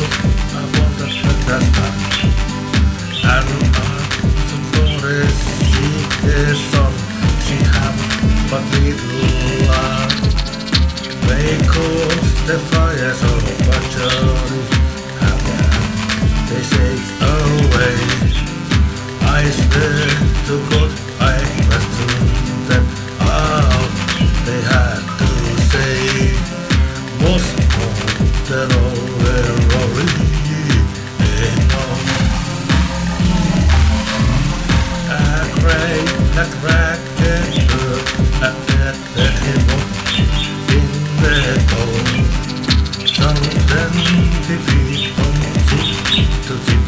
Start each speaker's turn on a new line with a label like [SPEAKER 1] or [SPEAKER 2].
[SPEAKER 1] I want to shut that down. And some forest she is son. She have but little love. They cause the fires of butchery. They say away. I swear to God I questioned them all. They had to say most of the rolling. A crack and bird at him in the cold. Some 20 feet from sea to sea.